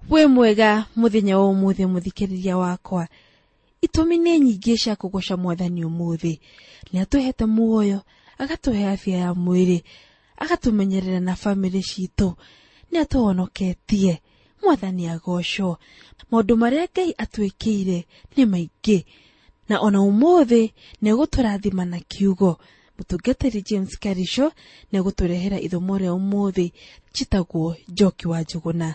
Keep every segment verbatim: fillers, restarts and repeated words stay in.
We mwega muthenya wa umuthi muthikiriria wakwa. Itumi nĩ nyingĩ cia kũgoca Mwathani umuthi. Nĩ atuhete muoyo, agatuhe afya ya mwĩrĩ, agatumenyerera na family citũ. Nĩ atuhonoketie. Mwathani agocwo. Maũndũ marĩa Ngai atwĩkĩire nĩ maingĩ. Na ona umuthi nĩ gũtũrathima na kiugo. Mũtungatĩri James Karisho nĩ gũtũrehera ithomo rĩa umuthi chitagwo Njoki wa Njuguna.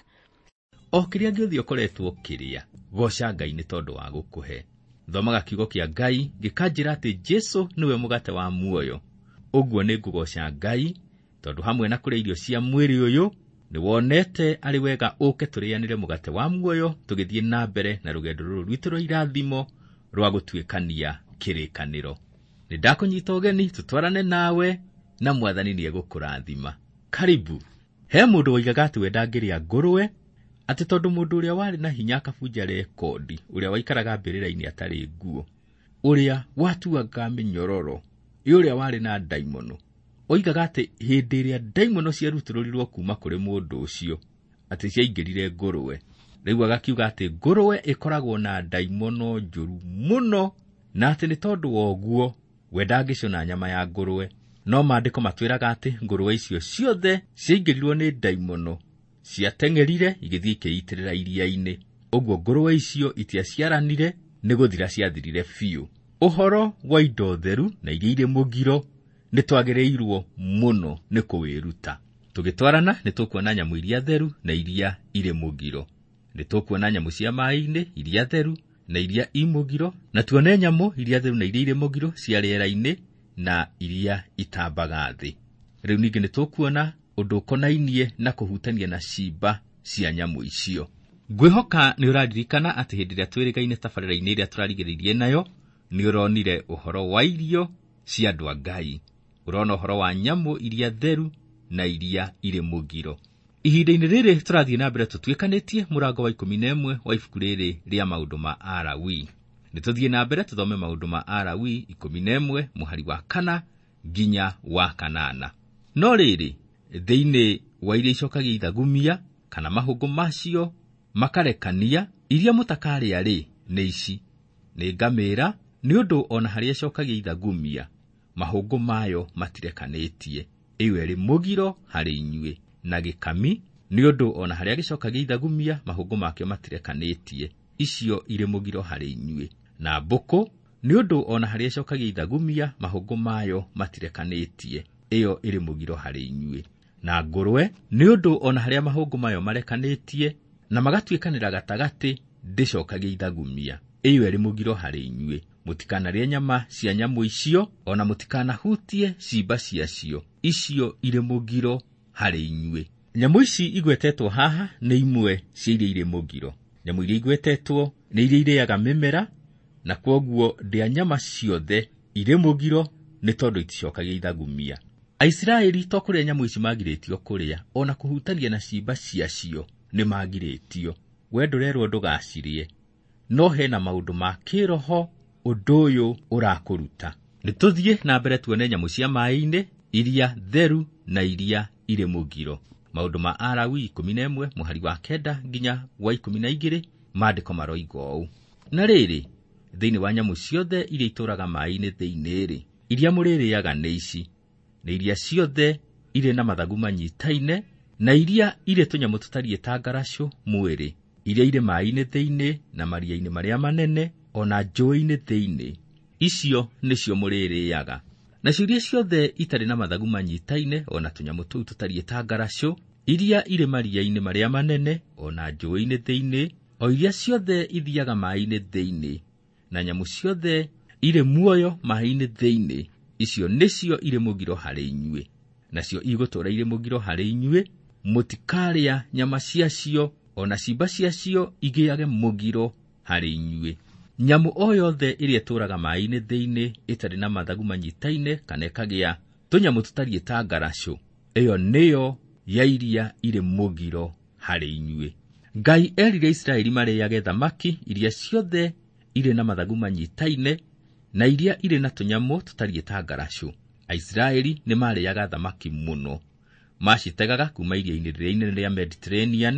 O kĩrĩa gĩothe ũkoretwo kĩrĩa, goca Ngai nĩ tondũ wa gũkũhe. Thomaga kiugo kĩa Ngai gĩkanjĩra atĩ Jesũ nĩwe mũgate wa muoyo. Ũguo nĩ ngũgoca Ngai tondũ hamwe na kũrĩa irio cia mwĩrĩ ũyũ nĩ wonete arĩ wega ũke tũrĩanĩre mũgate wa muoyo tũgĩthiĩ na mbere na rũgendo rũrũ rwitũ rwa irathimo rwa gũtuĩkania kĩrĩkanĩro. Nĩ ndakũnyita ũgeni tũtwarane nawe na Mwathani nĩ egũkũrathima. Karibu. He mũndũ woigaga atĩ we ndangĩrĩa ngũrwe, atĩ tondũ mũndũ ũrĩa warĩ na hinya akabunja rekondi, ũrĩa waikaraga mbĩrĩra-inĩ atarĩ nguo, ũrĩa watuaga mĩnyororo, ũrĩa warĩ na ndaimono, oigaga atĩ hĩndĩ ĩrĩa ndaimono ciarutũrũrirwo kuma kũrĩ mũndũ ũcio, atĩ ciaingĩrire ngũrwe. Rĩu agakiuga atĩ ngũrwe ĩkoragwo na ndaimono njũru mũno, na atĩ nĩ tondũ wa ũguo we ndangĩcona nyama ya ngũrwe. No maandĩko matwĩraga atĩ ngũrwe icio ciothe ciaingĩrirwo nĩ ndaimono ciateng'erire igĩthiĩ ikĩitĩrĩra iria-inĩ. Ũguo ngũrwe icio itiaciaranire, nĩ gũthira ciathirire biũ. Ũhoro wa indo theru na iria irĩ mũgiro nĩ twagĩrĩirwo mũno nĩ kũwĩruta. Tũgĩtwarana nĩ tũkuona nyamũ iria theru na iria irĩ mũgiro. Nĩ tũkuona nyamũ cia maaĩ-inĩ iria theru na iria imũgiro, na tuone nyamũ iria theru na iria irĩ mũgiro cia rĩera-inĩ na iria itambaga thĩ. Rĩu ningĩ nĩ tũkuona ũndũ ũkonainie na kũhutania na ciimba cia nyamũ icio. Ngwĩhoka nĩ ũraririkana atĩ hĩndĩ ĩrĩa twĩrĩgaine tabarĩra-inĩ ĩrĩa tũrarigĩrĩirie nayo, nĩ ũronire ũhoro wa irio cia andũ a Ngai. Ũrona ũhoro wa nyamũ iria theru na iria irĩ mũgiro. Ihinda-inĩ rĩrĩ tũrathiĩ na mbere tũtuĩkanĩtie mũrango wa ikũmi na ĩmwe wa ibuku rĩrĩ rĩa maũndũ ma Alawii. Nĩ tũthiĩ na mbere tũthome maũndũ ma Alawii ikũmi na ĩmwe mũhari wa kana nginya wa kanana. No rĩrĩ, thĩinĩ wa iria icokagia ithagumia kana mahũngũ macio makarekania, iria mũtakarĩa rĩ nĩ ici: nĩ ngamĩĩra, nĩ ũndũ ona harĩa icokagia ithagumia mahũngũ mayo matirekanĩtie, ĩyo ĩrĩ mũgiro harĩ inyuĩ; na gĩkami, nĩ ũndũ ona harĩa gĩcokagia ithagumia mahũngũ makĩo matirekanĩtie, icio irĩ mũgiro harĩ inyuĩ; na mbũkũ, nĩ ũndũ ona harĩa icokagia ithagumia mahũngũ mayo matirekanĩtie, ĩyo ĩrĩ mũgiro harĩ inyuĩ; na ngũrwe, nĩ ũndũ ona harĩa mahũngũ mayo marekanĩtie na magatuĩkanĩra gatagatĩ ndĩcokagia ithagumia, ĩyo ĩrĩ mũgiro harĩ inyuĩ. Mũtikanarĩe nyama cia nyamũ icio, ona mũtikanahutie ciimba ciacio, icio irĩ mũgiro harĩ inyuĩ. Nyamũ ici igwetetwo haha nĩ imwe cia iria irĩ mũgiro. Nyamũ iria igwetetwo nĩ iria irĩaga mĩmera, na kwoguo ndĩa nyama ciothe irĩ mũgiro nĩ tondũ iticokagia ithagumia. Aisiraeli to kũrĩa nyamũ ici magirĩtio kũrĩa, ona kũhutania na ciimba ciacio nĩ magirĩtio. We ndũrerwo ndũgacirĩe, no hena maũndũ ma kĩroho ũndũ ũyũ ũrakũruta. Nĩ tũthiĩ na mbere tuone nyamũ cia maaĩ-inĩ iria theru na iria irĩ mũgiro. Maũndũ ma Alawii ikũmi na ĩmwe mũhari wa kenda nginya wa ikũmi na igĩrĩ, maandĩko maroiga ũũ: na rĩrĩ, thĩinĩ wa nyamũ ciothe iria itũũraga maaĩ-inĩ thĩinĩ rĩ, iria mũrĩrĩaga nĩ ici: nĩ iria ciothe irĩ na mathagu manyitaine, na iria irĩ tũnyamũ tũtariĩ ta ngaracũ mwĩrĩ, iria irĩ maaĩ-inĩ thĩinĩ na maria-inĩ marĩa manene, ona njũĩ-inĩ thĩinĩ, icio nĩcio mũrĩrĩaga. Nacio iria ciothe itarĩ na mathagu manyitaine, ona tũnyamũ tũu tũtariĩ ta ngaracũ, iria irĩ maria-inĩ marĩa manene, ona njũĩ-inĩ thĩinĩ, o iria ciothe ithiaga maaĩ-inĩ thĩinĩ, na nyamũ ciothe irĩ muoyo maaĩ-inĩ thĩinĩ, icio nĩcio irĩ mũgiro harĩ inyuĩ. Nacio igũtũũra irĩ mũgiro harĩ inyuĩ, mũtikarĩa nyama ciacio, ona ciimba ciacio igĩage mũgiro harĩ inyuĩ. Nyamũ o yothe ĩrĩa ĩtũũraga maaĩ-inĩ thĩinĩ ĩtarĩ na mathagu manyitaine kana ĩkagĩa tũnyamũ tũtariĩ ta ngaracũ, ĩyo nĩyo ya iria irĩ mũgiro harĩ inyuĩ. Ngai erire Isiraeli marĩage thamaki iria ciothe irĩ na mathagu manyitaine na iria irĩ na tũnyamũ tũtariĩ ta ngaracũ. Aisiraeli nĩ marĩaga thamaki mũno. Macitegaga kuma iria-inĩ rĩrĩa inene rĩa Mediterranean,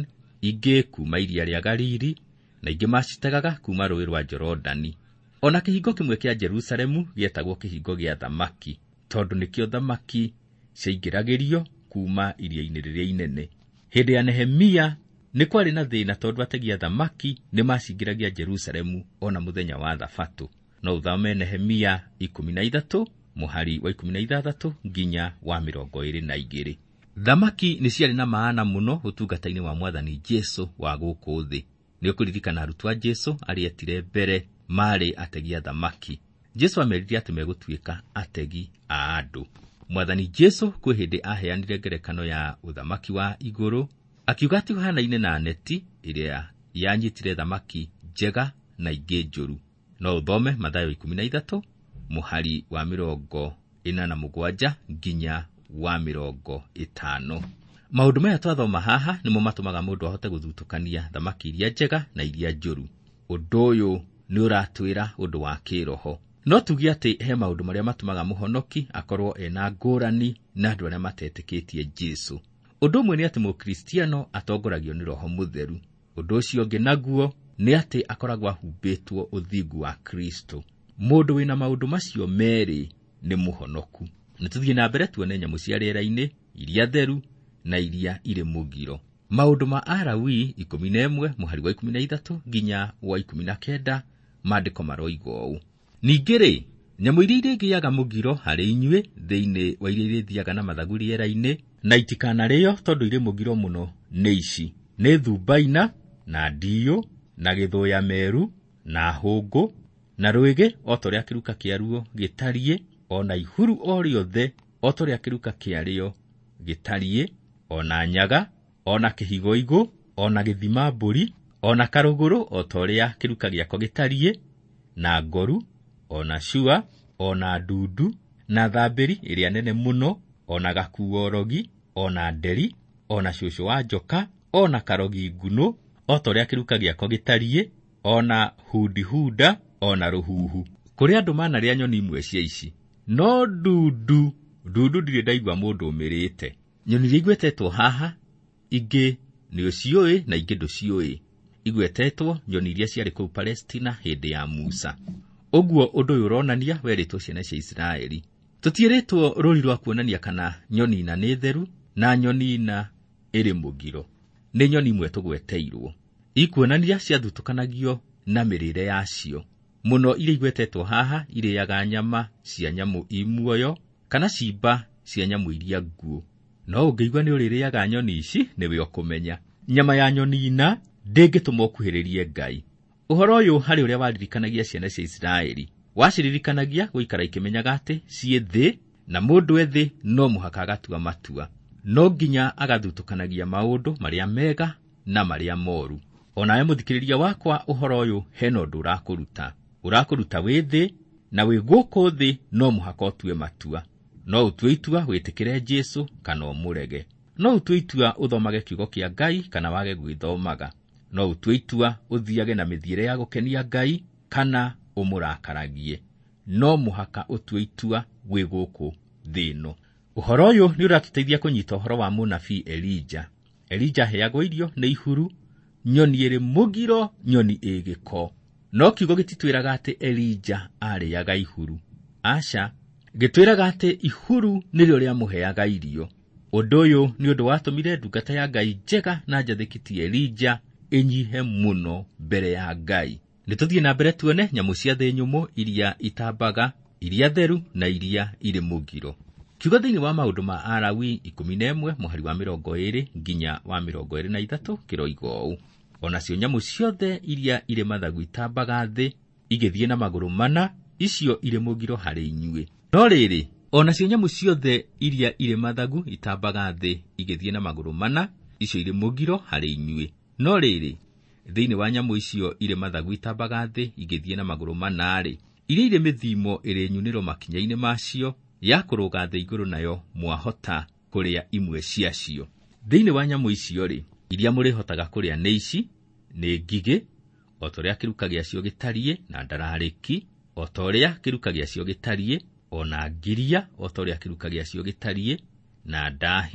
ingĩ kuma iria rĩa Galili, na ingĩ macitegaga kuma rũĩ rwa Jorodani. Ona kĩhingo kĩmwe kĩa Jerusalemu gĩetagwo kĩhingo gĩa thamaki, tondũ nĩkĩo thamaki ciaingĩragĩrio kuma iria-inĩ rĩrĩa inene. Hĩndĩ ya Nehemia nĩ kwarĩ na thĩna, tondũ ategi a thamaki nĩ macingĩragia Jerusalemu ona mũthenya wa Thabatũ. No ũthome Nehemia ikũmi na ithatũ mũhari wa ikũmi na ithathatũ nginya wa mĩrongo ĩĩrĩ na igĩrĩ. Thamaki nĩ ciarĩ na maana mũno ũtungata-inĩ wa Mwathani Jesũ wa gũkũ thĩ. Nĩ ũkũririkana arutwo a Jesũ arĩa etire mbere marĩ ategi a thamaki. Jesũ amerire atĩ megũtuĩka ategi a andũ. Mwathani Jesũ kwĩ hĩndĩ aheanire ngerekano ya ũthamaki wa igũrũ, akiuga atĩ ũhanaine na neti ĩrĩa yanyitire thamaki njega na ingĩ njũru. No ũthome Mathayo ikũmi na ithatũ mũhari wa mĩrongo ĩna na mũgwanja nginya wa mĩrongo ĩtano. Maũndũ maya twathoma haha nĩmo matũmaga mũndũ ahote gũthutũkania thamaki iria njega na iria njũru. Ũndũ ũyũ nĩ ũratwĩra ũndũ wa kĩroho. No tuge atĩ he maũndũ marĩa matũmaga mũhonoki akorwo ena ngũrani na andũ arĩa matetĩkĩtie Jesũ. Ũndũ ũmwe nĩ atĩ mũkristiano atongoragio nĩ Roho Mũtheru. Ũndũ ũcio ũngĩ naguo nĩ atĩ akoragwo ahumbĩtwo ũthingu wa Kristo. Mũndũ wĩna maũndũ macio merĩ nĩ mũhonoku. Nĩtũthiĩ na mbere tuone nyamũ cia rĩera-inĩ, iria theru na iria irĩ mũgiro. Maũndũ ma Alawii ikũmi na ĩmwe mũhari wa ikũmi na ithatũ nginya wa ikũmi na kenda maandĩko maroiga ũũ. Ningĩ-rĩ, nyamũ iria irĩgĩaga mũgiro harĩ inyuĩ thĩinĩ wa iria irĩthiaga na mathagu rĩera-inĩ na itikanarĩo tondũ irĩ mũgiro mũno nĩ ici: nĩ thumbaina na ndiyũ na gĩthũya meru na hũngũ na rwĩgĩ o torĩa kĩruka kĩaruo gĩtariĩ, ona ihuru o rĩothe o torĩa kĩruka kĩarĩo gĩtariĩ, ona nyaga, ona kĩhigoigũ, ona gĩthima mbũri, ona karũgũrũ o torĩa kĩruka gĩako gĩtariĩ, na ngoru, ona shua, ona ndundu, na thambĩri ĩrĩa nene mũno, ona gakuorogi, ona nderi, ona cũcũ wa njoka, ona karogi nguno o torĩa kĩruka gĩako gĩtariĩ, ona hudihunda, ona rũhuhu. Kũrĩ andũ manarĩa nyoni imwe cia ici, no ndundu ndundu ndirĩ ndaigua mũndũ ũmĩrĩte. Nyoni iria igwetetwo haha, ingĩ nĩ ũciũĩ na ingĩ ndũciũĩ. Igwetetwo nyoni iria ciarĩ kũu Palestina hĩndĩ ya Musa. Ũguo ũndũ ũyũ ũronania werĩtwo ciana cia Isiraeli. Tũtiĩrĩtwo rũri rwa kuonania kana nyoni ina nĩ theru na nyoni ina ĩrĩ mũgiro. Nĩ nyoni imwe tũgweteirwo. Ikuonania ciathutũkanagio na mĩrĩre yacio. Mũno iria igwetetwo haha irĩaga nyama cia nyamũ imuoyo kana ciimba cia nyamũ iria nguũ. No ũngĩigua nĩ ũrĩrĩaga nyoni ici nĩwe ũkũmenya. Nyama ya nyoni ina ndĩngĩtũma ũkuhĩrĩrie Ngai. Ũhoro ũyũ harĩ ũrĩa waririkanagia ciana cia Isiraeli. Waciririkanagia gũikara ikĩmenyaga atĩ ciĩ thĩ na mũndũ ethĩ no mũhaka agatua matua. No nginya agathutũkanagia maũndũ marĩa mega na marĩa moru. Onawe mũthikĩrĩria wakwa, ũhoro ũyũ hena ũndũ ũrakũruta. Ũrakũruta wĩ thĩ na wĩ gũkũ thĩ no mũhaka ũtue matua. No ũtue itua wĩtĩkĩre Jesũ kana ũmũrege. No ũtue itua ũthomage kiugo kĩa Ngai kana wage gwĩthomaga. No ũtue itua ũthiage na mĩthiĩre ya gũkenia Ngai kana ũmũrakaragie. No mũhaka ũtue itua wĩ gũkũ thĩ ĩno. Ũhoro ũyũ nĩ ũratũteithia kũnyita ũhoro wa mũnabii Elija. Elija heagwo irio nĩ ihuru, nyoni ĩrĩ mũgiro, nyoni ĩ gĩko. No kiugo gĩtitwĩraga atĩ Elija arĩaga ihuru. Aca, gĩtwĩraga atĩ ihuru nĩrĩo rĩamũheaga irio. Ũndũ ũyũ nĩ ũndũ watũmire ndungata ya Ngai njega na njathĩkĩtie Elija ĩnyihe mũno mbere ya Ngai. Nĩtũthiĩ na mbere tuone nyamũ cia thĩ nyũmũ iria itambaga, iria theru na iria irĩ mũgiro. Kiugo thĩinĩ wa maũndũ ma Alawii ikũmi na ĩmwe mũhari wa mĩrongo ĩĩrĩ nginya wa mĩrongo ĩĩrĩ na ithatũ kĩroiga ũũ: onacio nyamũ ciothe iria irĩ mathagu itambaga thĩ igĩthiĩ na magũrũ mana, icio irĩ mũgiro harĩ inyuĩ. No rĩrĩ, onacio nyamũ ciothe iria irĩ mathagu itambaga thĩ igĩthiĩ na magũrũ mana, icio irĩ mũgiro harĩ inyuĩ. No rĩrĩ, thĩinĩ wa nyamũ icio irĩ mathagu itambaga thĩ igĩthiĩ na magũrũ mana-rĩ, iria irĩ mĩthimo ĩrĩ nyunĩro makinya-inĩ macio ya kũrũga thĩ igũrũ, nayo mwahota kũrĩa imwe ciacio. Thĩinĩ wa nyamũ icio-rĩ, iria mũrĩhotaga kũrĩa nĩ ici: nĩ ngigĩ, o torĩa kĩruka gĩacio gĩtariĩ, na ndararĩki, o torĩa kĩruka gĩacio gĩtariĩ, ona ngiria, o torĩa kĩruka gĩacio gĩtariĩ, na ndahi,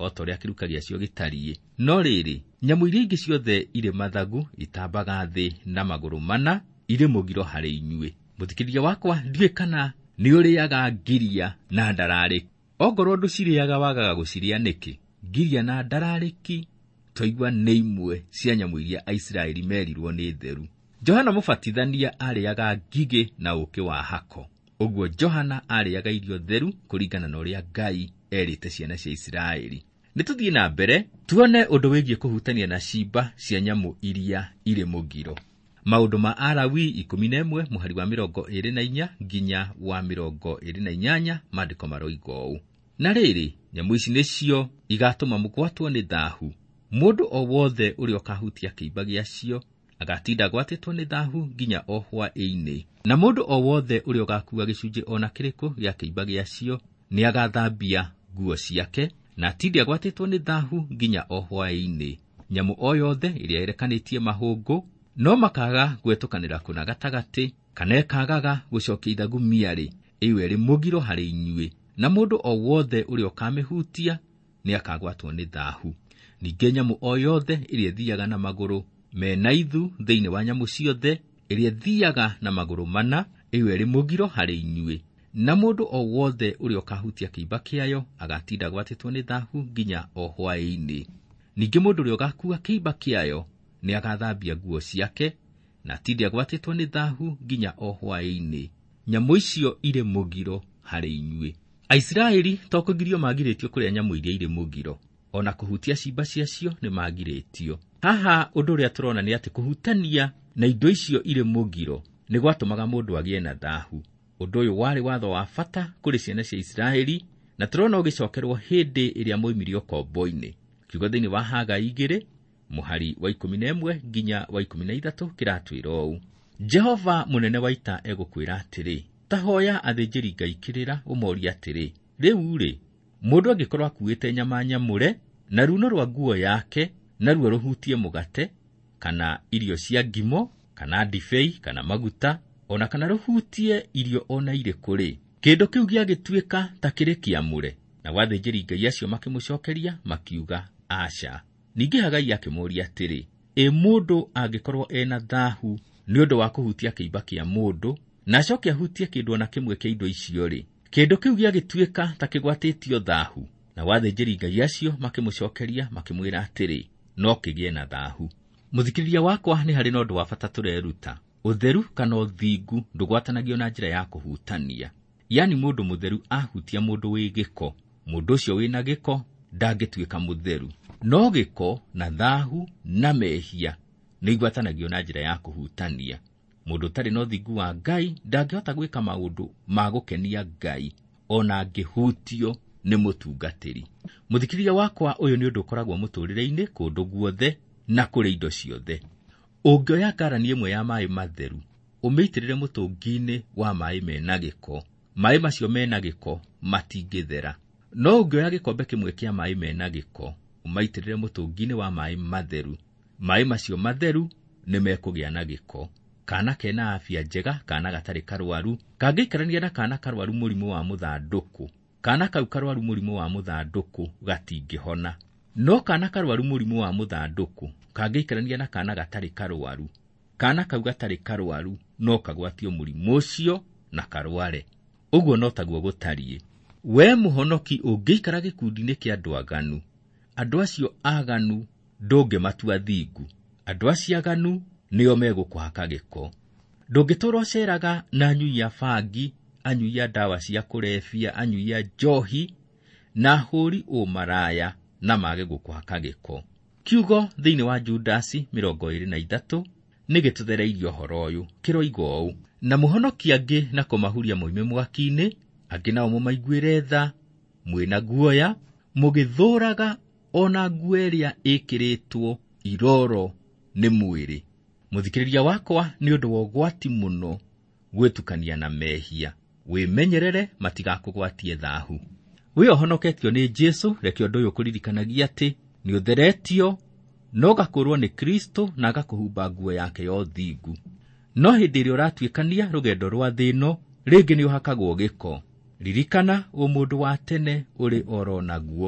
o ta ũrĩa kĩruka gĩacio gĩtariĩ. No rĩrĩ, nyamũ iria ingĩ ciothe irĩ mathagu itambaga thĩ na magũrũ mana irĩ mũgiro harĩ inyuĩ. Mũthikĩrĩria wakwa, ndiũĩ kana nĩ ũrĩaga ngiria na ndararĩki. Ongorwo ndũcirĩaga wagaga gũcirĩa nĩkĩ? Ngiria na ndararĩki twaigua nĩ imwe cia nyamũ iria Aisiraeli merirwo nĩ theru. Johana Mũbatithania arĩaga ngigĩ na ũũkĩ wa hako. Ũguo Johana arĩaga irio theru kũringana na ũrĩa Ngai erĩte ciana cia Isiraeli. Nĩtũthiĩ na mbere tuone ũndũ wĩgiĩ kũhutania na ciimba cia nyamũ iria irĩ mũgiro. Maũndũ ma Alawii ikũmi na ĩmwe mũhari wa mĩrongo ĩrĩ na inya nginya wa mĩrongo ĩrĩ na inyanya, maandĩko maroiga ũũ: na rĩrĩ, nyamũ ici nĩcio igatũma mũgwatwo nĩ thaahu. Mũndũ o wothe ũrĩa ũkahutia kĩimba gĩacio agatinda agwatĩtwo nĩ thaahu nginya o hwaĩ-inĩ. Na mũndũ o wothe ũrĩa ũgakuua gĩcunjĩ ona kĩrĩkũ gĩa kĩimba gĩacio nĩ agathambia nguo ciake na atinde agwatĩtwo nĩ thaahu nginya o hwaĩ-inĩ. Nyamũ o yothe ĩrĩa yerekanĩtie mahũngũ no makaga gwetũkanĩra kũna gatagatĩ kana ĩkagaga gũcokia ithagu miarĩ, ĩyo ĩrĩ mũgiro harĩ inyuĩ. Na mũndũ o wothe ũrĩa ũkamĩhutia nĩ akagwatwo nĩ thaahu. Ningĩ nyamũ o yothe ĩrĩa ĩthiaga na magũrũ mena ithu thĩinĩ wa nyamũ ciothe, ĩrĩa ĩthiaga na magũrũ mana, ĩyo ĩrĩ mũgiro harĩ inyuĩ. Na mũndũ o wothe ũrĩa ũkahutia kĩimba kĩayo agatinda agwatĩtwo nĩ thaahu nginya o hwaĩ-inĩ. Ningĩ mũndũ ũrĩa ũgakuua kĩimba kĩayo nĩ agathambia nguo ciake na atinde agwatĩtwo nĩ thaahu nginya o hwaĩ-inĩ. Nyamũ icio irĩ mũgiro harĩ inyuĩ. Aisiraeli to kũgirio magirĩtio kũrĩa nyamũ iria irĩ mũgiro, ona kũhutia ciimba ciacio nĩ magirĩtio. Haha ũndũ ũrĩa tũrona nĩ atĩ kũhutania na indo icio irĩ mũgiro nĩ gwatũmaga mũndũ agĩe na thaahu. Ũndũ ũyũ warĩ watho wa bata kũrĩ ciana cia Isiraeli, na tũrona ũgĩcokerwo hĩndĩ ĩrĩa moimirio kombo-inĩ. Kiugo thĩinĩ wa Hagai igĩrĩ mũhari wa ikũmi na ĩmwe nginya wa ikũmi na ithatũ kĩratwĩra ũũ: Jehova mũnene wa ita egũkwĩra atĩrĩ, ta hoya athĩnjĩri Ngai kĩrĩra ũmoria atĩrĩ, rĩu-rĩ, mũndũ angĩkorwo akuĩte nyama nyamũre na runo rwa nguo yake naruo rũhutie mũgate kana irio cia ngimo kana ndibei kana maguta ona kana rũhutie irio ona irĩkũ-rĩ, kĩndũ kĩu gĩagĩtuĩka ta kĩrĩ kĩamũre. Na wathĩnjĩri Ngai acio makĩmũcokeria makiuga aca. Ningĩ Hagai akĩmũria atĩrĩ, ĩ mũndũ angĩkorwo ena thaahu nĩ ũndũ wa kũhutia kĩimba kĩa mũndũ na acoke ahutie kĩndũ ona kĩmwe kĩa indo icio-rĩ, kĩndũ kĩu gĩagĩtuĩka ta kĩgwatĩtio thaahu. Na wathĩnjĩri Ngai acio makĩmũcokeria makĩmwĩra atĩrĩ, no kĩgĩe na thaahu. Mũthikĩrĩria wakwa, nĩ harĩ na ũndũ wa bata tũreruta. Ũtheru kana ũthingu ndũgwatanagio na njĩra ya kũhutania. Yani mũndũ mũtheru ahutia mũndũ wĩ gĩko, mũndũ ũcio wĩna gĩko ndangĩtuĩka mũtheru. No gĩko na thaahu na mehia nĩ igwatanagio na njĩra ya kũhutania. Mũndũ ũtarĩ na ũthingu wa Ngai ndangĩhota gwĩka maũndũ ma gũkenia Ngai ona angĩhutio nĩ mũtungatĩri. Mũthikĩrĩria wakwa, ũyũ nĩ ũndũ ũkoragwo mũtũrĩre-inĩ kũndũ guothe na kũrĩ indo ciothe. Ũngĩoya ngarani ĩmwe ya maĩ matheru ũmĩitĩrĩre mũtũngi-inĩ wa maĩ mena gĩko, maĩ macio mena gĩko matingĩthera. No ũngĩoya gĩkombe kĩmwe kĩa maĩ mena gĩko ũmaitĩrĩre mũtũngi-inĩ wa maĩ matheru, maĩ macio matheru nĩ mekũgĩa na gĩko. Kana kena afya njega, kana gatarĩ karwaru, kangĩikarania na kana karwaru mũrimũ wa mũthandũkũ, kana kau karwaru mũrimũ wa mũthandũkũ gatingĩhona. No kana karwaru mũrimũ wa mũthandũkũ kangĩikarania na kana gatarĩ karwaru, kana kau gatarĩ karwaru no kagwatio mũrimũ ũcio na karware. Ũguo no taguo gũtariĩ. We mũhonoki ũngĩikara gĩkundi-inĩ kĩa andũ aganu, andũ acio aganu ndũngĩmatua thingu. Andũ acio aganu nĩo megũkũhaka gĩko. Ndũngĩtũra ũceraga na anyui a bangi, anyui a ndawa cia kũrebia, anyui a njohi na hũri ũmaraya na mage gũkũhaka gĩko. Kiugo thĩinĩ wa Judasi mĩrongo ĩrĩ na ithatũ nĩgĩtũthereirio ũhoro ũyũ, kĩroiga ũũ: na mũhonokia angĩ na kũmahuria moime mwaki-inĩ, angĩ nao mũmaiguĩre tha mwĩna guoya, mũgĩthũraga ona nguo ĩrĩa ĩkĩrĩtwo iroro nĩ mwĩrĩ. Mũthikĩrĩria wakwa, nĩ ũndũ wa ũgwati mũno gwĩtukania na mehia. Wĩmenyerere matigakũgwatie thaahu. Wĩ ũhonoketio nĩ Jesũ, reke ũndũ ũyũ kũririkanagia atĩ nĩ ũtheretio no gakũrwo nĩ Kristo na agakũhumba nguo yake ya ũthingu. No hĩndĩ ĩrĩa ũratuĩkania rũgendo rwa thĩ ĩno, rĩngĩ nĩ ũhakagwo gĩko. Ririkana ũmũndũ wa tene ũrĩ oro naguo.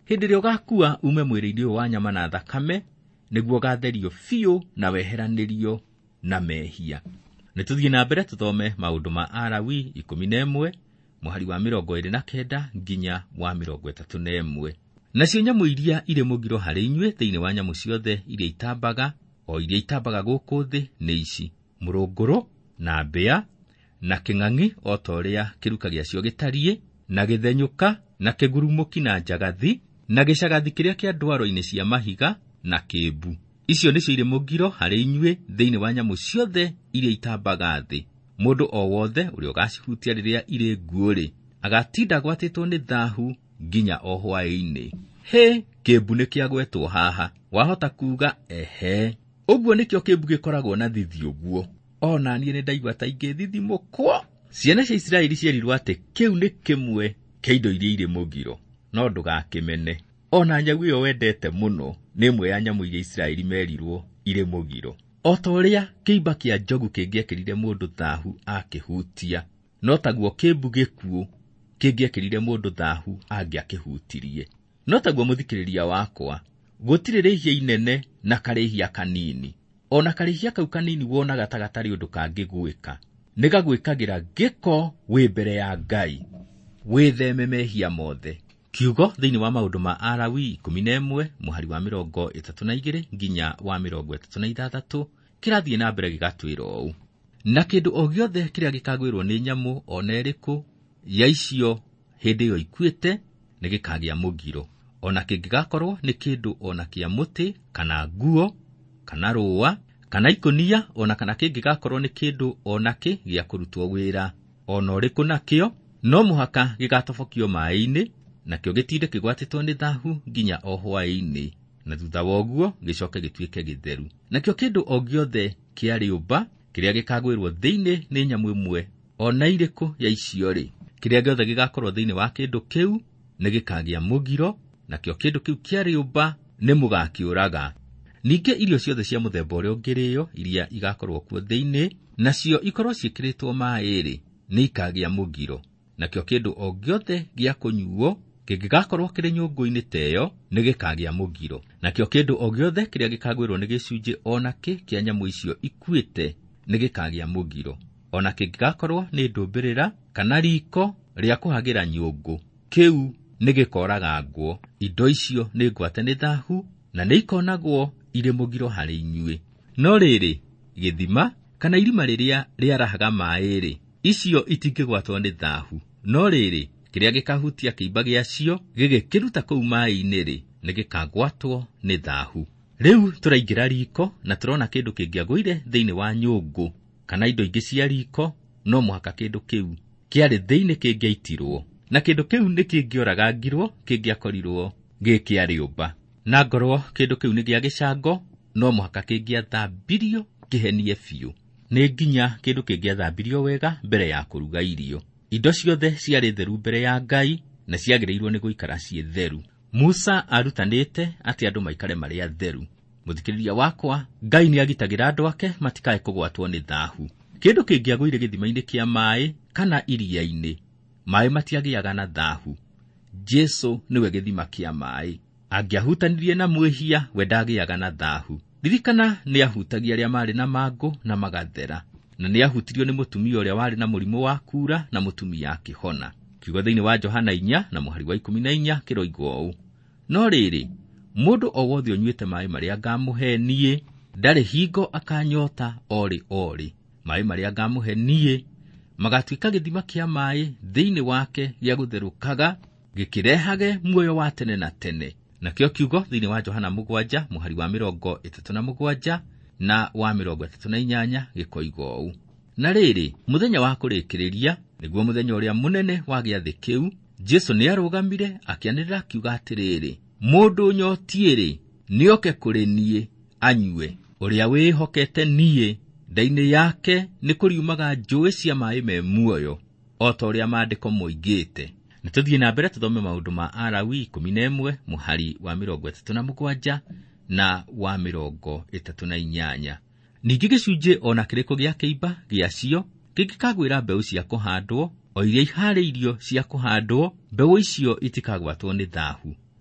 Hĩndĩ ĩrĩa ũgakua ume mwĩrĩ-inĩ wa nyama na thakame, nĩguo gatherio biũ na weheranĩrio na mehia. Nĩtũthiĩ na mbere tũthome maũndũ ma Alawii ikũmi na ĩmwe mũhari wa mĩrongo ĩrĩ na kenda nginya wa mĩrongo ĩtatũ na ĩmwe. Nacio nyamũ iria irĩ mũgiro harĩ inyuĩ thĩinĩ wa nyamũ ciothe iria itambaga, o iria itambaga gũkũ thĩ nĩ ici: mũrũngũrũ na mbĩa na kĩng'ang'i o ta ũrĩa kĩruka gĩacio gĩtariĩ, na gĩthenyũka na kĩgurumũki na njagathi na gĩcagathi kĩrĩa kĩa ndwaro-inĩ cia mahiga na kĩmbu. Icio nĩcio irĩ mũgiro harĩ inyuĩ thĩinĩ wa nyamũ ciothe iria itambaga thĩ. Mũndũ o wothe ũrĩa ũgacihutia rĩrĩa irĩ nguũ-rĩ, agatinda gwatĩtwo nĩ thaahu nginya o hwaĩ-inĩ. Hĩ, kĩmbu nĩkĩagwetwo haha. Wahota kuuga ehe. Ũguo nĩkĩo kĩmbu gĩkoragwo na thithi ũguo. O na niĩ nĩndaigua ta ingĩthithimũkwo. Ciana cia Isiraeli cierirwo atĩ kĩu nĩ kĩmwe kĩa indo iria irĩ mũgiro, no ndũgakĩmene. O na nyamũ ĩyo wendete mũno nĩ ĩmwe ya nyamũ iria Isiraeli merirwo irĩ mũgiro. O ta ũrĩa kĩimba kĩa njogu kĩngĩekĩrire mũndũ thaahu akĩhutia, no taguo kĩmbu gĩkuũ kĩngĩekĩrire mũndũ thaahu angĩakĩhutirie. No taguo mũthikĩrĩria wakwa, gũtirĩ rĩhia inene na karĩhia kanini. O na karĩhia kau kanini wonaga ta gatarĩ ũndũ kangĩgwĩka, nĩgagwĩkagĩra gĩko wĩ mbere ya Ngai. Wĩtheme mehia mothe. Kiugo thĩinĩ wa maũndũ ma Alawii ikũmi na ĩmwe mũhari wa mĩrongo ĩtatũ na igĩrĩ nginya wa mĩrongo ĩtatũ na ithathatũ kĩrathiĩ na mbere gĩgatwĩra ũũ: na kĩndũ o gĩothe kĩrĩa gĩkagwĩrwo nĩ nyamũ o na ĩrĩkũ ya icio hĩndĩ ĩyo ikuĩte nĩ gĩkagĩa mũgiro, o na kĩngĩgakorwo nĩ kĩndũ o na kĩa mũtĩ kana nguo kana rũũa kana ikũnia, o na kana kĩngĩgakorwo nĩ kĩndũ o nakĩ gĩa kũrutwo wĩra o na ũrĩkũ nakĩo, no mũhaka gĩgatobokio maaĩ-inĩ, nakĩo gĩtinde kĩgwatĩtwo nĩ thaahu nginya o hwaĩ-inĩ, na thutha woguo gĩcoke gĩtuĩke gĩtheru. Nakĩo kĩndũ o gĩothe kĩa rĩũmba kĩrĩa gĩkagwĩrwo thĩinĩ nĩ nyamũ ĩmwe o na irĩkũ ya icio-rĩ, kĩrĩa gĩothe gĩgakorwo thĩinĩ wa kĩndũ kĩu nĩ gĩkagĩa mũgiro, nakĩo kĩndũ kĩu kĩa rĩũmba nĩ mũgakĩũraga. Ningĩ irio ciothe cia mũthemba ũrĩa ũngĩrĩo iria igakorwo kuo thĩinĩ, nacio ikorwo ciĩkĩrĩtwo maaĩ-rĩ, nĩ ikagĩa mũgiro. Nakĩo kĩndũ o gĩothe gĩa kũnyuo kĩngĩgakorwo kĩrĩ nyũngũ-inĩ ta ĩyo nĩ gĩkagĩa mũgiro. Nakĩo kĩndũ o gĩothe kĩrĩa gĩkagwĩrwo nĩ gĩcunjĩ o nakĩ kĩa nyamũ icio ikuĩte nĩ gĩkagĩa mũgiro. O na kĩngĩgakorwo nĩ ndũmbĩrĩra kana riko rĩa kũhagĩra nyũngũ, kĩu nĩ gĩkoragangwo. Indo icio nĩ ngwate nĩ thaahu na nĩ ikonagwo irĩ mũgiro harĩ inyuĩ. No rĩrĩ, gĩthima kana irima rĩrĩa rĩarahaga maaĩ-rĩ, icio itingĩgwatwo nĩ thaahu. No rĩrĩ, kĩrĩa gĩkahutia kĩimba gĩacio gĩgĩkĩruta kũu maaĩ-inĩ-rĩ, nĩ gĩkagwatwo nĩ thaahu. Rĩu tũraingĩra riko na tũrona kĩndũ kĩngĩagũire thĩinĩ wa nyũngũ kana indo ingĩ cia riko, no mũhaka kĩndũ kĩu kĩarĩ thĩinĩ kĩngĩaitirwo, na kĩndũ kĩu nĩ kĩngĩoragangirwo kĩngĩakorirwo gĩkĩa rĩũmba. Na ngorwo kĩndũ kĩu nĩ gĩa gĩcango, no mũhaka kĩngĩathambirio kĩhenie biũ. Nĩ nginya kĩndũ kĩngĩathambirio wega mbere ya kũruga irio. Indo ciothe ciarĩ theru mbere ya Ngai na ciagĩrĩirwo nĩ gũikara ciĩ theru. Musa arutanĩte atĩ andũ maikare marĩ atheru. Mũthikĩrĩria wakwa, Ngai nĩ agitagĩra andũ ake matikae kũgwatwo nĩ thaahu. Kĩndũ kĩngĩagũire gĩthima-inĩ kĩa maaĩ kana iria-inĩ, maaĩ matiagĩaga na thaahu. Jesu nĩwe gĩthima kĩa maaĩ. Angĩahutanirie na mwĩhia, we ndagĩaga na thaahu. Ririkana nĩ ahutagia arĩa marĩ na mangũ na magathera, na nĩ ahutirio nĩ mũtumia ũrĩa warĩ na mũrimũ wa kuura na mũtumia akĩhona. Kiugo thĩinĩ wa Johana inya na mũhari wa ikũmi na inya kĩroigwo ũũ: no rĩrĩ, mũndũ o wothe ũnyuĩte maaĩ marĩa ngamũhe niĩ ndarĩ hingo akanyota orĩ orĩ. Maaĩ marĩa ngamũhe niĩ magatuĩka gĩthima kĩa maaĩ thĩinĩ wake gĩa gũtherũkaga, gĩkĩrehage muoyo wa tene na tene. Nakĩo kiugo thĩinĩ wa Johana mũgwanja mũhari wa mĩrongo ĩtatũ na mũgwanja na wa mĩrongo ĩtatũ na inyanya gĩkoigwo ũũ: na rĩrĩ, mũthenya wa kũrĩkĩrĩria, nĩguo mũthenya ũrĩa mũnene wa gĩathĩ kĩu, Jesu nĩ arũgamire akĩanĩrĩra akiuga atĩrĩrĩ, mũndũ nyotie-rĩ, nĩoke kũrĩ niĩ anyue. Ũrĩa wĩhokete niĩ, nda-inĩ yake nĩ kũriumaga njũĩ cia maaĩ me muoyo, o ta ũrĩa maandĩko moigĩte. Nĩtũthiĩ na mbere tũthome maũndũ ma Alawii ikũmi na ĩmwe mũhari wa mĩrongo ĩtatũ na mũgwanja na wa mĩrongo ĩtatũ na inyanya. Ningĩ gĩcunjĩ o na kĩrĩkũ gĩa kĩimba gĩacio kĩngĩkagwĩra mbeũ cia kũhandwo, o iria iharĩirio cia kũhandwo, mbeũ icio itikagwatwo nĩ thaahu.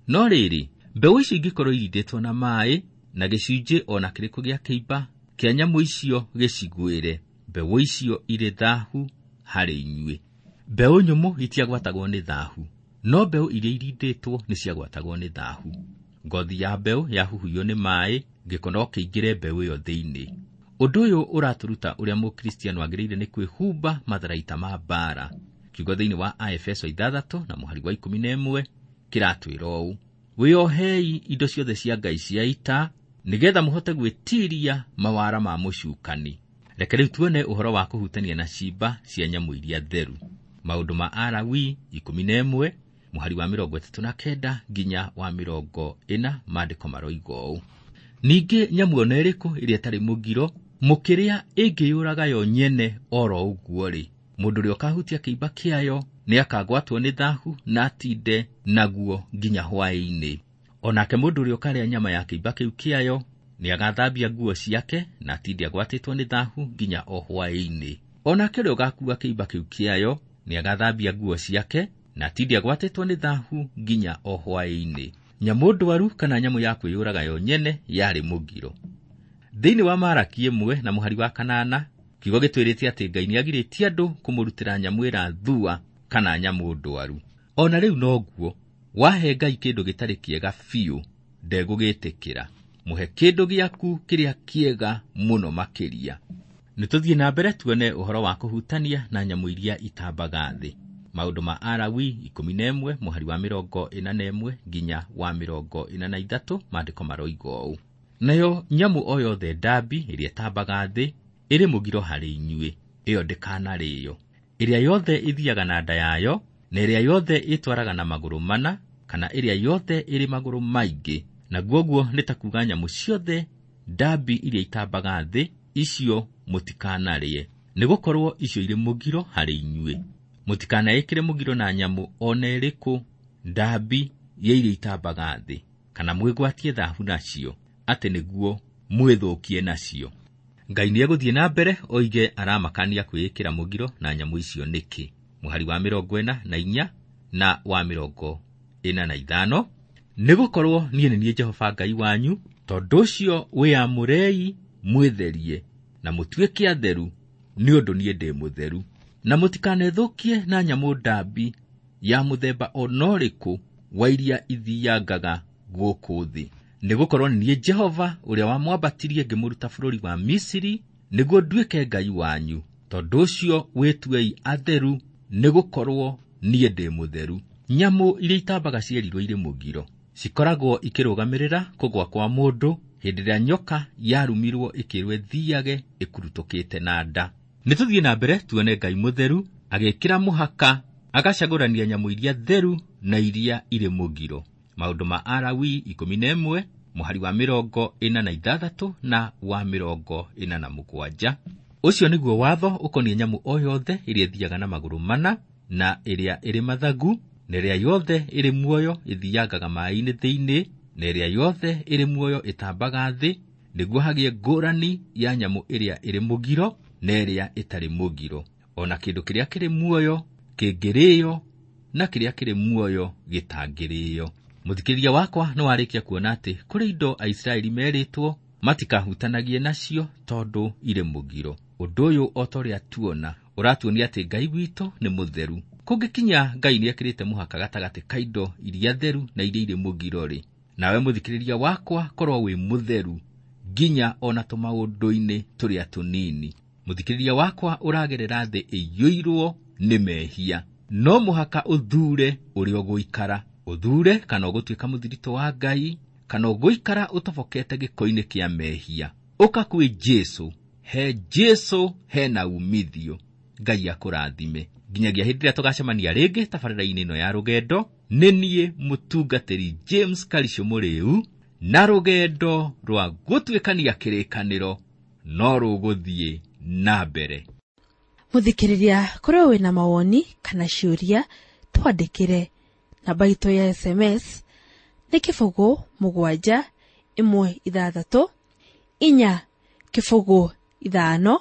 No rĩrĩ, mbeũ icio ingĩkorwo irindĩtwo na maĩ, na gĩcunjĩ ona kĩrĩkũ gĩa kĩimba kĩa nyamũ icio gĩcigwĩre, mbeũ icio irĩ thahu harĩ inyuĩ. Mbeũ nyũmũ itiagwatagwo nĩ thahu, no mbeũ iria irindĩtwo nĩ ciagwatagwo nĩ thahu. Ngothi ya mbeũ yahuhuio nĩ maĩ, gĩko no kĩingĩre mbeũ ĩyo thĩinĩ. Ũndũ ũyũ ũratũruta ũrĩa mũkristiano agĩrĩire nĩ kwĩhumba matharaita ma mbara. Kiugo thĩinĩ wa Aefeso ithathatũ na mũhari wa ikũmi na ĩmwe kĩratwĩra ũũ: wĩohei indo ciothe cia Ngai cia ita, nĩgetha mũhote gwĩtiria mawara ma mũcukani. Reke rĩu tuone ũhoro wa kũhutania na ciimba cia nyamũ iria theru. Maũndũ ma Alawii ikũmi na ĩmwe mũhari wa mĩrongo ĩtatũ na kenda nginya wa mĩrongo ĩna maandĩko maroiga ũũ: ningĩ nyamũ ona ĩrĩkũ ĩrĩa ĩtarĩ mũgiro mũkĩrĩa ĩngĩyũraga yo nyene oro ũguo-rĩ, mũndũ ũrĩa ũkahutia kĩimba kĩayo nĩakagwatwo nĩ thahu na atinde naguo nginya hwaĩ-inĩ. Onake mũndũ ũrĩa ũkarĩa nyama ya kĩimba kĩu kĩayo nĩagathambia nguo ciake na atinde agwatĩtwo nĩ thahu nginya o hwaĩ-inĩ. Onake ũrĩa ũgakuua kĩimba kĩu kĩayo nĩagathambia nguo ciake na atinde agwatĩtwo nĩ thahu nginya o hwaĩ-inĩ. Nyamũ ndwaru kana nyamũ ya kwĩyũraga yo nyene yarĩ mũgiro. Thĩinĩ wa Malaki ĩmwe na mũhari wa kanana, kiugo gĩtwĩrĩte atĩ Ngai nĩagirĩtie andũ kũmũrutĩra nyamũ ĩrathua kana nyamũ ndwaru. Ona rĩu noguo, wahe Ngai kĩndũ gĩtarĩ kĩega biũ, ndegũgĩtĩkĩra. Mũhe kĩndũ gĩaku kĩrĩa kĩega mũno makĩria. Nĩtũthiĩ na mbere tuone ũhoro wa kũhutania na nyamũ iria itambaga thĩ. Maũndũ ma Alawii ikũmi na ĩmwe mũhari wa mĩrongo ĩna na ĩmwe nginya wa mĩrongo ĩna na ithatũ maandĩko maroiga ũũ: nayo nyamũ o yothe ndambi ĩrĩa itambaga thĩ ĩrĩ mũgiro harĩ inyuĩ, ĩyo ndĩkanarĩyo. Ĩrĩa yothe ĩthiaga na nda yayo, na ĩrĩa yothe ĩtwaraga na magũrũ mana, kana ĩrĩa yothe ĩrĩ magũrũ maingĩ, naguo guo nĩ ta kuuga nyamũ ciothe ndambi iria itambaga thĩ, icio mũtikanarĩe, nĩgũkorwo icio irĩ mũgiro harĩ inyuĩ. Mũtikanaĩkĩre mũgiro na nyamũ ona ĩrĩkũ ndambi ya iria itambaga thĩ, kana mwĩgwatie thahu nacio, atĩ nĩguo mwĩthũkie nacio. Ngai nĩegũthiĩ na mbere oige aramakania kwĩĩkĩra mũgiro na nyamũ icio nĩkĩ. Mũhari wa mĩrongo ĩna na inya na wa mĩrongo ĩna na ithano: nĩgũkorwo niĩ nĩ niĩ Jehova Ngai wanyu, tondũ ũcio wĩamũrei mwĩtherie na mũtuĩke atheru, nĩ ũndũ niĩ ndĩ mũtheru. Na mũtikanethũkie na nyamũ ndambi ya mũthemba ona ũrĩkũ wa iria ithiangaga gũkũ thĩ. Nĩgũkorwo nĩ niĩ Jehova ũrĩa wamwambatirie ngĩmũruta bũrũri wa Misiri, nĩguo nduĩke Ngai wanyu. Tondũ ũcio wĩtuei atheru, nĩgũkorwo niĩ ndĩ mũtheru. Nyamũ iria itambaga cierirwo irĩ mũgiro cikoragwo ikĩrũgamĩrĩra kũgwa kwa mũndũ hĩndĩ ĩrĩa nyoka yarumirwo ĩkĩrwo ĩthiage ĩkurutũkĩte na nda. Nĩtũthiĩ na mbere tuone Ngai mũtheru agĩkĩra mũhaka agacagũrania nyamũ iria theru na iria irĩ mũgiro. Maũndũ ma Alawii ikũmi na ĩmwe mũhari wa mĩrongo ĩna na ithathatũ na wa mĩrongo ĩna na mũgwanja. Ũcio nĩguo watho ũkoniĩ nyamũ o yothe ĩrĩa ĩthiaga na magũrũ mana, na ĩrĩa ĩrĩ mathagu, na ĩrĩa yothe ĩrĩ muoyo ĩthiangaga maĩ-inĩ thĩinĩ, na ĩrĩa yothe ĩrĩ muoyo ĩtambaga thĩ, nĩguo hagĩe ngũrani ya nyamũ ĩrĩa ĩrĩ mũgiro na ĩrĩa ĩtarĩ mũgiro. Ona kĩndũ kĩrĩa kĩrĩ muoyo kĩngĩrĩyo na kĩrĩa kĩrĩ muoyo gĩtangĩrĩyo. Mũthikĩrĩria wakwa nĩ warĩkia kuona atĩ kũrĩ indo Aisiraeli merĩtwo matikahutanagie nacio tondũ irĩ mũgiro. Ũndũ ũyũ o ta ũrĩa tuona ũratuonia atĩ Ngai witũ nĩ mũtheru. Kũngĩkinya Ngai nĩekĩrĩte mũhaka gatagatĩ ka indo iria theru na iria irĩ mũgiro-rĩ, nawe mũthikĩrĩria wakwa korwo wĩ mũtheru nginya ona tũmaũndũ-inĩ tũrĩa tũnini. Mũthikĩrĩria wakwa ũragerera thĩ ĩiyũirwo nĩ mehia, no mũhaka ũthure ũrĩa ũgũikara. Ũthure kana ũgũtuĩka mũthirito wa Ngai, kana ũgũikara ũtobokete gĩko-inĩ kĩa mehia. Ũka kwĩ Jesũ, he Jesũ hena umithio. Ngai akũrathime. Nginyagia hĩndĩ ĩrĩa tũgacemania rĩngĩ tabarĩra-inĩ ĩno ya rũgendo, nĩ niĩ mũtungatĩri James Karicio Mũrĩu, na rũgendo rwa gũtuĩkania kĩrĩkanĩro no rũgũthiĩ na mbere. Mũthikĩrĩria, kũrĩ wĩna mawoni kana ciũria, twandĩkĩre. Namba itũ ya S M S nĩ kĩbũgũ mũgwanja ĩmwe ithathatũ inya kĩbũgũ ithano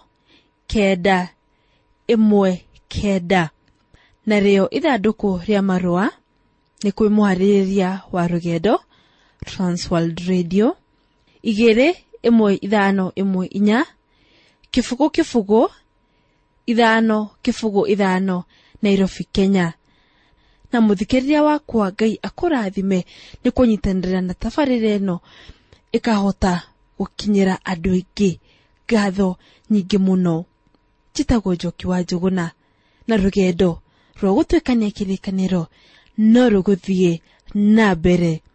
kenda ĩmwe kenda, narĩo ithandũkũ rĩa marũa ni kwi muhaririria wa rugendo Transworld Radio igere imwe ithano imwe inya kifugo kifugo ithano kifugo ithano Nairobi Kenya. Na muthikiriria wakwa Ngai akurathime ni kunyitanira na tabarire no ikahota gukinyira andu aingi. Ngatho nyingi muno. Chitagwo Njoki wa Njuguna na rugendo rwa gutwikania kirikaniro no ruguthie na mbere.